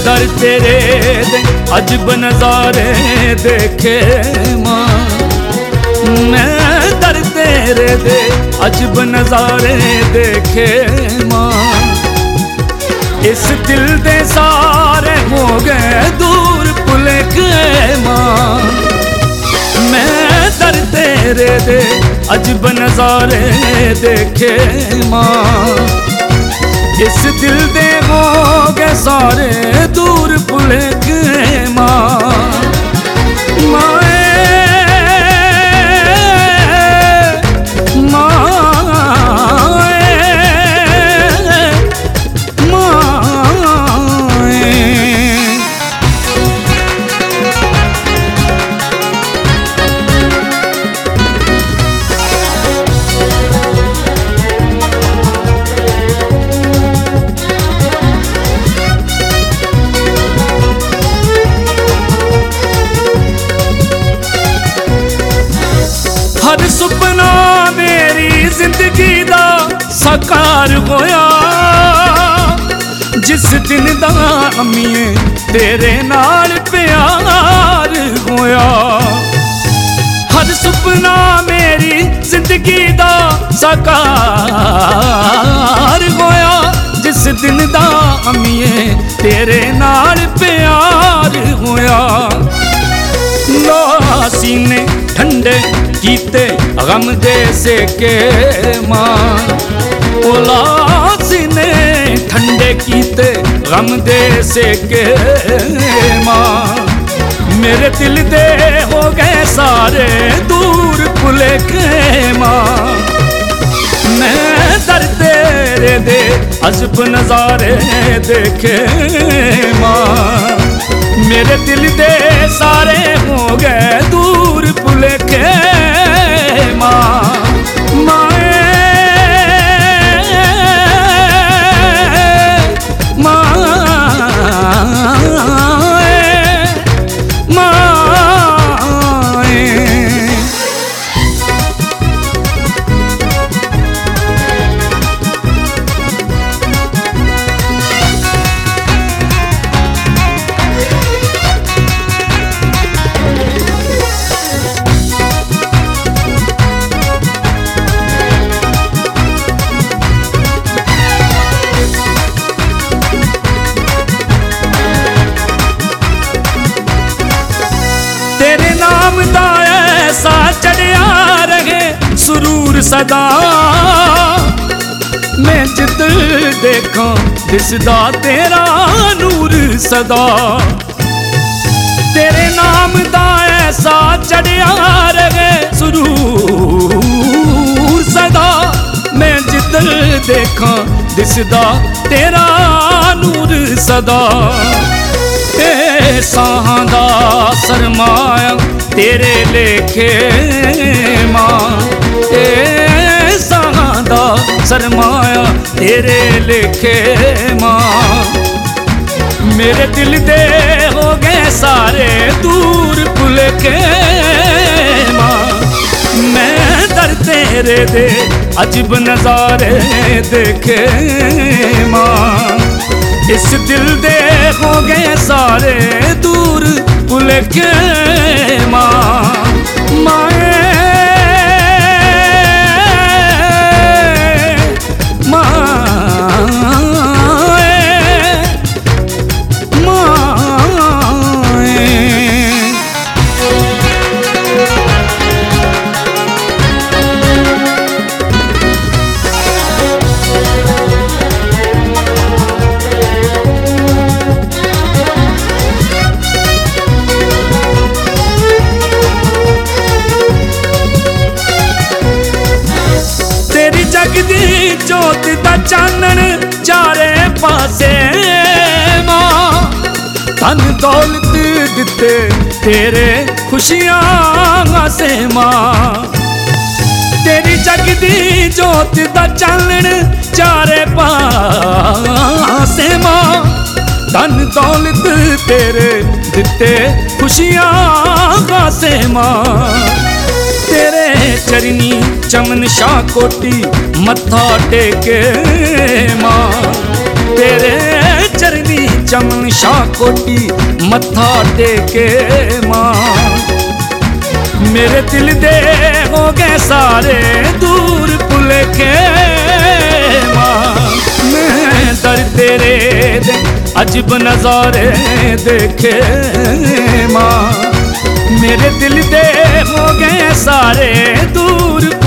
दर तेरे दे अजब नजारे देखे मां, मैं दर तेरे दे अजब नजारे देखे मां। इस दिल दे सारे हो गए दूर भुले के मां, मैं दर तेरे दे अजब नजारे देखे मां। इस दिल दे हो गए सारे दूर भुले के मां, माए हर सुपना मेरी जिंदगी दा साकार होया, जिस दिन दा अम्मीए तेरे नाल प्यार होया। हर सुपना मेरी जिंदगी दा साकार होया, जिस दिन दा अम्मीए तेरे नाल प्यार होया। लो सीने ठंडे कीते गम दे सेके मां, ओला सीने ठंडे कीते गम दे सेके मां। मेरे दिल दे हो गए सारे दूर भुले के मां, मैं दर तेरे दे अजब नजारे देखे मां। मेरे दिल दे सारे हो गए दूर भुले के मां, माए तेरे नाम दा ऐसा चढ़िया रहे सुरूर सदा, मैं जिधर देखा दिसदा तेरा नूर सदा। तेरे नाम दा ऐसा चढ़िया रहे सुरूर सदा, मैं जिधर देखा दिसदा तेरा नूर सदा। साहां दा सरमाया तेरे लेखे मां, साहां दा सरमाया तेरे लेखे मां। मेरे दिल दे हो गए सारे दूर भुले के मां, मैं दर तेरे दे अजब नजारे देखे मां। इस दिल दे हो गए सारे दूर भुले के मां, माए जोत दा चानन चारे पासे मां, धन दौलत दिते तेरे खुशियां हासे मां। तेरी जगदी जोत दा चानन चारे पासे मां, धन दौलत तेरे दिते खुशियां हासे मां। तेरे चरनी चमन शाह कोटी मत्था टेके मां, तेरे चरनी चमन शाह कोटी मत्था टेके मां। मेरे दिल दे हो गए सारे दूर भुलेखे मां। मैं दर तेरे दे अजब नजारे देखे मां। मेरे दिल दे हो गए सारे दूर